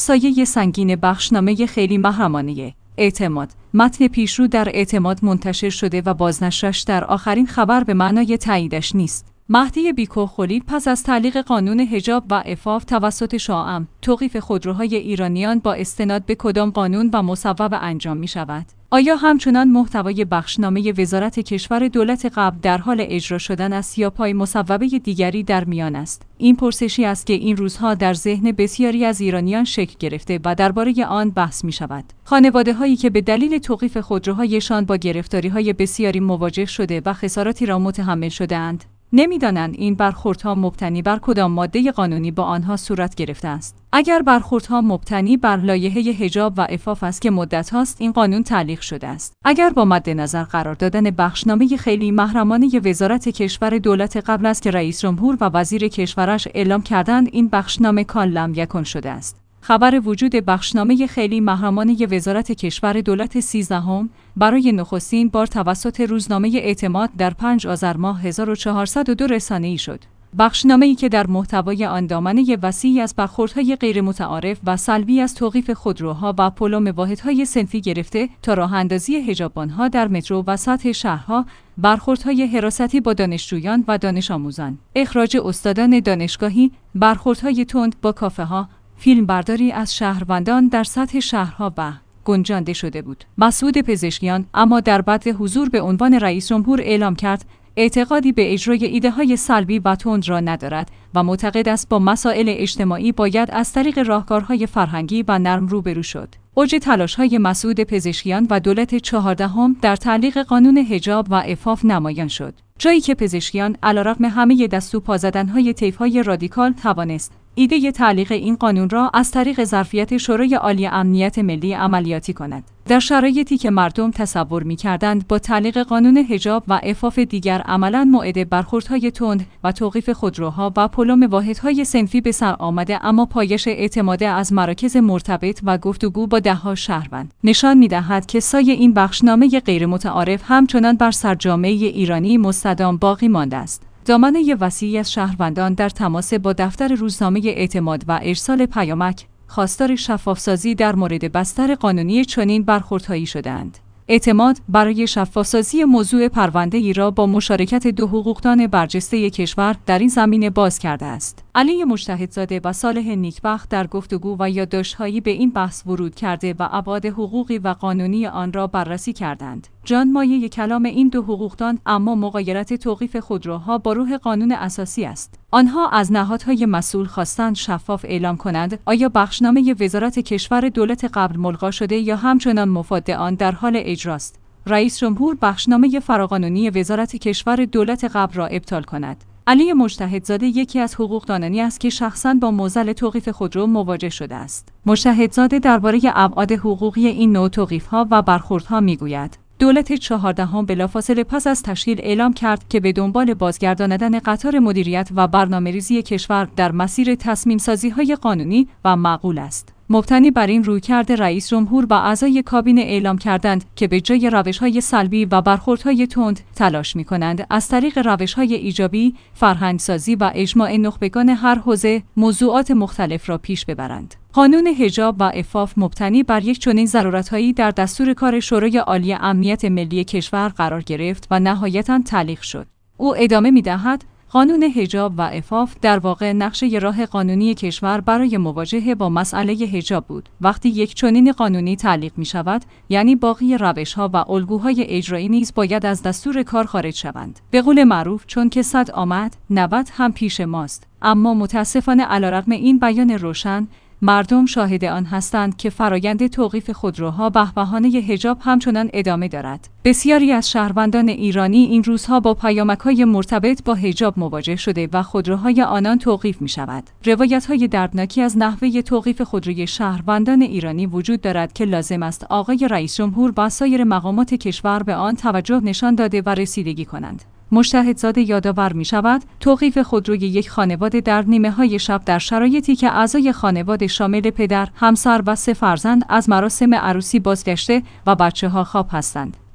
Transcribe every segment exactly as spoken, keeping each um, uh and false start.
سایه سنگین بخشنامه خیلی محرمانه اعتماد. متن پیشرو در اعتماد منتشر شده و بازنشرش در آخرین خبر به معنای تاییدش نیست. مهدی بیکوخلی پس از تعلیق قانون حجاب و عفاف توسط شاه‌عام، توقیف خودروهای ایرانیان با استناد به کدام قانون و مصوب انجام می شود؟ آیا همچنان محتوای بخشنامه وزارت کشور دولت قبل در حال اجرا شدن است یا پای مصوبه دیگری در میان است؟ این پرسشی است که این روزها در ذهن بسیاری از ایرانیان شکل گرفته و درباره آن بحث می شود. خانواده‌هایی که به دلیل توقیف خودروهایشان با گرفتاری‌های بسیاری مواجه شده و خساراتی را متحمل شده‌اند، نمی‌دانند این برخوردها مبتنی بر کدام ماده قانونی با آنها صورت گرفته است. اگر برخوردها مبتنی بر لایحه حجاب و عفاف است که مدت هاست این قانون تعلیق شده است. اگر با مد نظر قرار دادن بخشنامه خیلی محرمانه وزارت کشور دولت قبل است که رئیس جمهور و وزیر کشورش اعلام کردند این بخشنامه کان لم یکن شده است. خبر وجود بخشنامه خیلی محرمانه وزارت کشور دولت سیزدهم برای نخستین بار توسط روزنامه اعتماد در پنج آذر ماه هزار و چهارصد و دو رسانه‌ای شد. بخشنامه‌ای که در محتوای آن دامنه وسیعی از برخوردهای غیرمتعارف و سلبی از توقیف خودروها و پلم واحدهای صنفی گرفته تا راه‌اندازی حجاببان‌ها در مترو و سطح شهرها، برخوردهای حراستی با دانشجویان و دانش آموزان، اخراج استادان دانشگاهی، برخوردهای تند با کافه‌ها، فیلمبرداری از شهروندان در سطح شهرها و گنجانده شده بود. مسعود پزشکیان اما در بعد حضور به عنوان رئیس جمهور اعلام کرد اعتقادی به اجرای ایده‌های سلبی و تند را ندارد و معتقد است با مسائل اجتماعی باید از طریق راهکارهای فرهنگی و نرم روبرو شد. اوج تلاش‌های مسعود پزشکیان و دولت چهاردهم در تعلیق قانون حجاب و عفاف نمایان شد، جایی که پزشکیان علیرغم همه دست و پا زدن‌های طیف‌های رادیکال توانست ایده تعلیق این قانون را از طریق ظرفیت شورای عالی امنیت ملی عملیاتی کند. در شرایطی که مردم تصور می‌کردند با تعلیق قانون حجاب و عفاف دیگر عملاً موعد برخوردهای تند و توقیف خودروها و پلم واحدهای صنفی به سر آمده، اما پایش اعتماد از مراکز مرتبط و گفتگو با ده‌ها شهروند نشان می‌دهد که سایه این بخشنامه غیرمتعارف همچنان بر سرجامعه ایرانی مستدام باقی مانده است. دامنه وسیعی از شهروندان در تماس با دفتر روزنامه اعتماد و ارسال پیامک خواستار شفافسازی در مورد بستر قانونی چنین برخوردهایی شدند. اعتماد برای شفافسازی موضوع پرونده ای را با مشارکت دو حقوقدان برجسته کشور در این زمینه باز کرده است. علی مجتهدزاده و صالح نیکبخت در گفتگو و یادداشت‌هایی به این بحث ورود کرده و ابعاد حقوقی و قانونی آن را بررسی کردند. جان مایه کلام این دو حقوقدان اما مغایرت توقیف خودروها با روح قانون اساسی است. آنها از نهادهای مسئول خواستند شفاف اعلام کنند آیا بخشنامه وزارت کشور دولت قبل ملغا شده یا همچنان مفاد آن در حال اجراست. رئیس جمهور بخشنامه فراقانونی وزارت کشور دولت قبل را ابطال کند. علی مجتهدزاده یکی از حقوقدانانی است که شخصاً با معضل توقیف خودرو مواجه شده است. مجتهدزاده درباره ابعاد حقوقی این نوع توقیف‌ها و برخوردها می‌گوید: دولت چهاردهم بلافاصله پس از تشکیل اعلام کرد که به دنبال بازگرداندن قطار مدیریت و برنامه‌ریزی کشور در مسیر تصمیم‌سازی‌های قانونی و معقول است. مبتنی بر این رویکرد رئیس جمهور و اعضای کابینه اعلام کردند که به جای روش‌های سلبی و برخوردهای تند تلاش می‌کنند از طریق روش‌های ایجابی، فرهنگ‌سازی و اجماع نخبگان هر حوزه موضوعات مختلف را پیش ببرند. قانون حجاب و عفاف مبتنی بر یک چنین ضرورت‌هایی در دستور کار شورای عالی امنیت ملی کشور قرار گرفت و نهایتاً تعلیق شد. او ادامه می‌دهد: قانون حجاب و عفاف در واقع نقشه راه قانونی کشور برای مواجهه با مسئله حجاب بود. وقتی یک چنین قانونی تعلیق می شود، یعنی باقی روش‌ها و الگوهای اجرایی نیز باید از دستور کار خارج شوند. به قول معروف چون که صد آمد، نود هم پیش ماست. اما متاسفانه علیرغم این بیان روشن، مردم شاهد آن هستند که فرایند توقیف خودروها به بهانه حجاب همچنان ادامه دارد. بسیاری از شهروندان ایرانی این روزها با پیامک‌های مرتبط با حجاب مواجه شده و خودروهای آنان توقیف می‌شود. روایت‌های دردناکی از نحوه توقیف خودروی شهروندان ایرانی وجود دارد که لازم است آقای رئیس جمهور و سایر مقامات کشور به آن توجه نشان داده و رسیدگی کنند. مجتهدزاده یادآور می شود توقیف خودروی یک خانواده در نیمه های شب در شرایطی که اعضای خانواده شامل پدر، همسر و سه فرزند از مراسم عروسی بازگشته و بچه ها خواب هستند.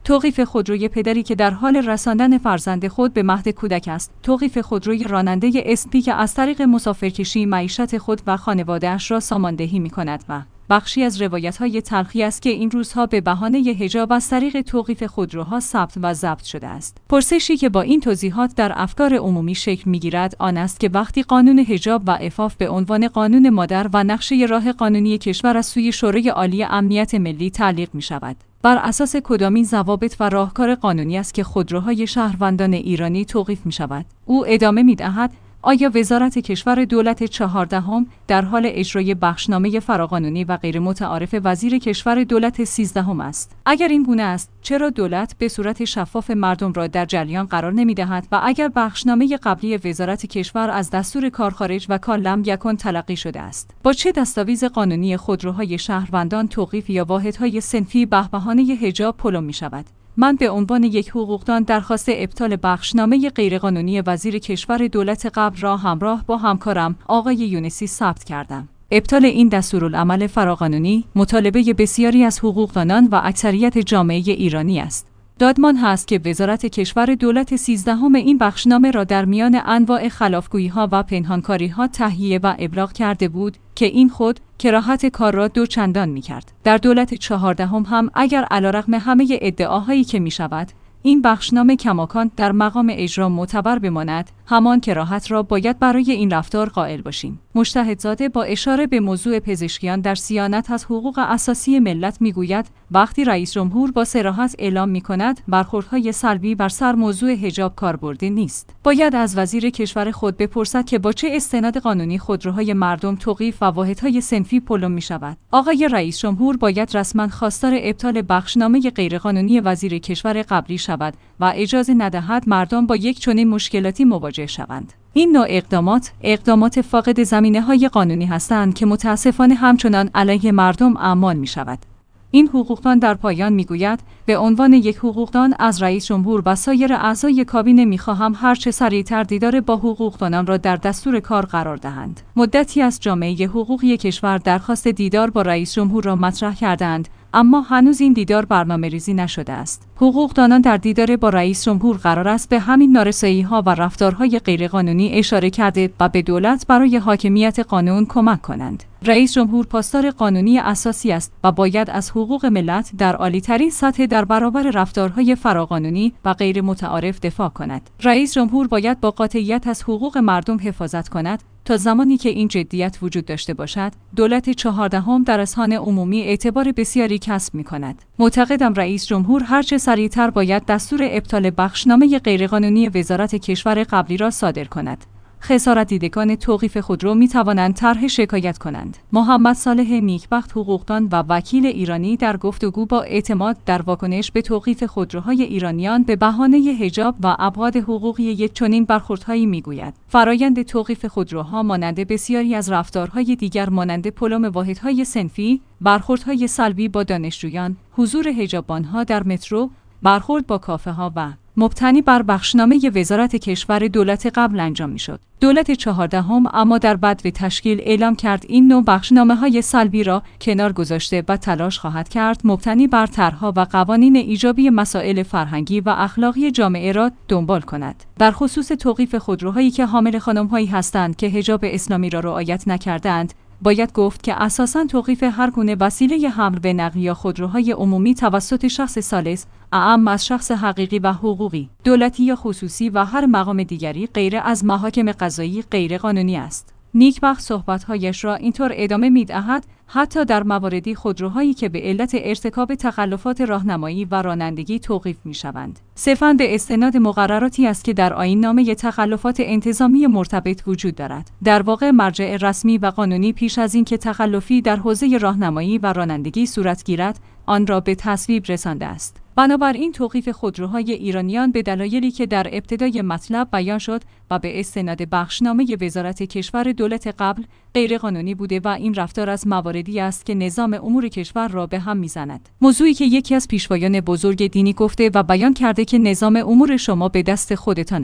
توقیف خودروی پدری که در حال رساندن فرزند خود به مهد کودک است. توقیف خودروی راننده اسپی که از طریق مسافرکشی معیشت خود و خانواده‌اش را ساماندهی می‌کند و بخشی از روایت‌های تلخی است که این روزها به بهانه حجاب از طریق توقیف خودروها ثبت و ضبط شده است. پرسشی که با این توضیحات در افکار عمومی شکل می‌گیرد آن است که وقتی قانون حجاب و عفاف به عنوان قانون مادر و نقشه راه قانونی کشور از سوی شورای عالی امنیت ملی تعلیق می‌شود، بر اساس کدامین ضوابط و راهکار قانونی است که خودروهای شهروندان ایرانی توقیف می‌شود؟ او ادامه می‌دهد: آیا وزارت کشور دولت چهاردهم در حال اجرای بخشنامه فراقانونی و غیر متعارف وزیر کشور دولت سیزدهم است؟ اگر این گونه است، چرا دولت به صورت شفاف مردم را در جریان قرار نمی‌دهد و اگر بخشنامه قبلی وزارت کشور از دستور کار خارج و کار لم یکن تلقی شده است، با چه دستاویز قانونی خودروهای شهروندان توقیف یا واحدهای صنفی به بهانه حجاب پلم می‌شود؟ من به عنوان یک حقوقدان درخواست ابطال بخشنامه غیرقانونی وزیر کشور دولت قبل را همراه با همکارم آقای یونسی ثبت کردم. ابطال این دستورالعمل فراقانونی مطالبه بسیاری از حقوقدانان و اکثریت جامعه ایرانی است. دادمان هست که وزارت کشور دولت سیزدهم این بخشنامه را در میان انواع خلافگویی‌ها و پنهانکاری‌ها تهیه و ابلاغ کرده بود که این خود کراهت کار را دو چندان می‌کرد. در دولت چهاردهم هم اگر علیرغم همه ادعاهایی که می‌شود این بخشنامه کماکان در مقام اجرا معتبر بماند، همان کراهت را باید برای این رفتار قائل باشیم. مجتهدزاده با اشاره به موضوع پزشکیان در صیانت از حقوق اساسی ملت میگوید وقتی رئیس جمهور با صراحت اعلام می‌کند برخوردهای سلبی بر سر موضوع حجاب کاربردی نیست، باید از وزیر کشور خود بپرسد که با چه استناد قانونی خودروهای مردم توقیف و واحدهای صنفی پلم می‌شود. آقای رئیس جمهور باید رسما خواستار ابطال بخشنامه غیرقانونی وزیر کشور قبلی شود و اجازه ندهد مردم با یک چنین مشکلاتی مواجه شوند. این نوع اقدامات اقدامات فاقد زمینه‌های قانونی هستند که متاسفانه همچنان علیه مردم اعمال می‌شود. این حقوقدان در پایان میگوید به عنوان یک حقوقدان از رئیس جمهور و سایر اعضای کابینه میخواهم هر چه سریعتر دیدار با حقوقدانان را در دستور کار قرار دهند. مدتی از جامعه حقوقی کشور درخواست دیدار با رئیس جمهور را مطرح کردند، اما هنوز این دیدار برنامه‌ریزی نشده است. حقوقدانان در دیدار با رئیس جمهور قرار است به همین نارسایی‌ها و رفتارهای غیرقانونی اشاره کرده و به دولت برای حاکمیت قانون کمک کنند. رئیس جمهور پاسدار قانونی اساسی است و باید از حقوق ملت در عالی‌ترین سطح در برابر رفتارهای فراقانونی و غیر متعارف دفاع کند. رئیس جمهور باید با قاطعیت از حقوق مردم حفاظت کند. تا زمانی که این جدیت وجود داشته باشد، دولت چهاردهم در اذهان عمومی اعتبار بسیاری کسب می‌کند. معتقدم رئیس جمهور هرچه سریعتر باید دستور ابطال بخشنامه غیرقانونی وزارت کشور قبلی را صادر کند. خسارت دیدگان توقیف خودرو می توانند طرح شکایت کنند. محمد صالح نیکبخت حقوقدان و وکیل ایرانی در گفتگو با اعتماد در واکنش به توقیف خودروهای ایرانیان به بهانه حجاب و ابعاد حقوقی یک چنین برخوردهایی میگوید فرایند توقیف خودروها مانند بسیاری از رفتارهای دیگر مانند پلم واحدهای صنفی، برخوردهای سلبی با دانشجویان، حضور حجاببانها در مترو، برخورد با کافه‌ها و مبتنی بر بخشنامه وزارت کشور دولت قبل انجام میشد. دولت چهاردهم اما در بدو تشکیل اعلام کرد این نوع بخشنامه‌های سلبی را کنار گذاشته و تلاش خواهد کرد مبتنی بر طرح‌ها و قوانین ایجابی مسائل فرهنگی و اخلاقی جامعه را دنبال کند. در خصوص توقیف خودروهایی که حامل خانم‌هایی هستند که حجاب اسلامی را رعایت نکردند، باید گفت که اساساً توقیف هر گونه وسیله حمل به نقل یا خودروهای عمومی توسط شخص ثالث اعم از شخص حقیقی و حقوقی، دولتی یا خصوصی و هر مقام دیگری غیر از محاکم قضایی غیر قانونی است. نیکبخت صحبت‌هایش را اینطور ادامه می‌دهد: حتی در مواردی خودروهایی که به علت ارتکاب تخلفات راهنمایی و رانندگی توقیف می‌شوند، صرفاً به استناد مقرراتی است که در آیین‌نامه تخلفات انتظامی مرتبط وجود دارد. در واقع مرجع رسمی و قانونی پیش از اینکه تخلفی در حوزه راهنمایی و رانندگی صورت گیرد، آن را به تصویب رسانده است. بنابراین توقیف خودروهای ایرانیان به دلایلی که در ابتدای مطلب بیان شد و به استناد بخشنامه وزارت کشور دولت قبل غیرقانونی بوده و این رفتار از مواردی است که نظام امور کشور را به هم میزند. موضوعی که یکی از پیشوایان بزرگ دینی گفته و بیان کرده که نظام امور شما به دست خودتان است.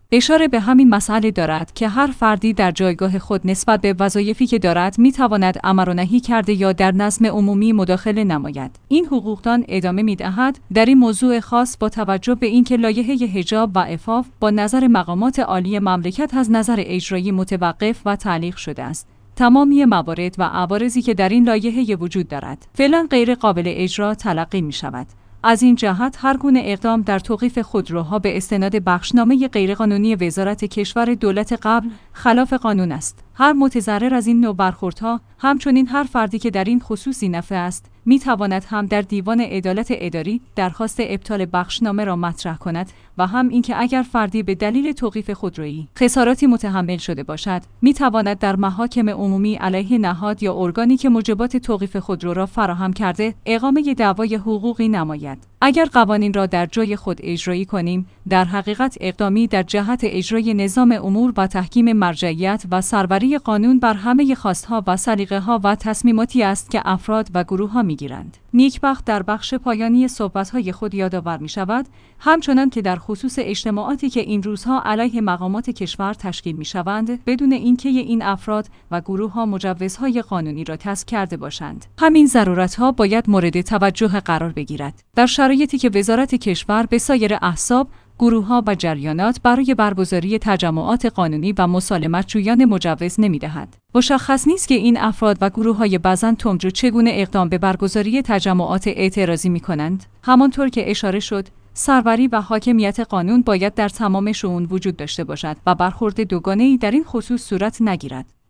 اشاره به همین مسئله دارد که هر فردی در جایگاه خود نسبت به وظایفی که دارد میتواند امر و نهی کرده یا در نظم عمومی مداخله نماید. این حقوقدان ادامه میدهد در این موضوع خاص با توجه به اینکه لایحه حجاب و عفاف با نظر مقامات عالی مملکت از نظر اجرایی متوقف و تعلیق شده است. تمامی موارد و عوارضی که در این لایحه وجود دارد فعلا غیر قابل اجرا تلقی می شود. از این جهت هر گونه اقدام در توقیف خودروها به استناد بخشنامه غیرقانونی وزارت کشور دولت قبل خلاف قانون است. هر متضرر از این نوع برخوردها، همچنین هر فردی که در این خصوصی نفع است، می تواند هم در دیوان عدالت اداری درخواست ابطال بخشنامه را مطرح کند و هم اینکه اگر فردی به دلیل توقیف خودرویی خساراتی متحمل شده باشد، می تواند در محاکم عمومی علیه نهاد یا ارگانی که موجبات توقیف خودرو را فراهم کرده اقامه دعوای حقوقی نماید. اگر قوانین را در جای خود اجرایی کنیم، در حقیقت اقدامی در جهت اجرای نظام امور و تحکیم مرجعیت و سروری قانون بر همه خواستها و سلیقه‌ها و تصمیماتی است که افراد و گروه‌ها می‌گیرند. نیکبخت در بخش پایانی صحبت‌های خود یادآور می‌شود، همچنان که در خصوص اجتماعاتی که این روزها علیه مقامات کشور تشکیل می‌شوند، بدون اینکه این افراد و گروه‌ها مجوزهای قانونی را کسب کرده باشند، همین ضرورت‌ها باید مورد توجه قرار بگیرد. در شرایطی که وزارت کشور به سایر احزاب، گروه‌ها و جریانات برای برگزاری تجمعات قانونی و مسالمت جویان مجوز نمی‌دهد. مشخص نیست که این افراد و گروه‌های بعضاً تندرو چگونه اقدام به برگزاری تجمعات اعتراضی می‌کنند. همانطور که اشاره شد، سروری و حاکمیت قانون باید در تمام شئون وجود داشته باشد و برخورد دوگانه‌ای در این خصوص صورت نگیرد.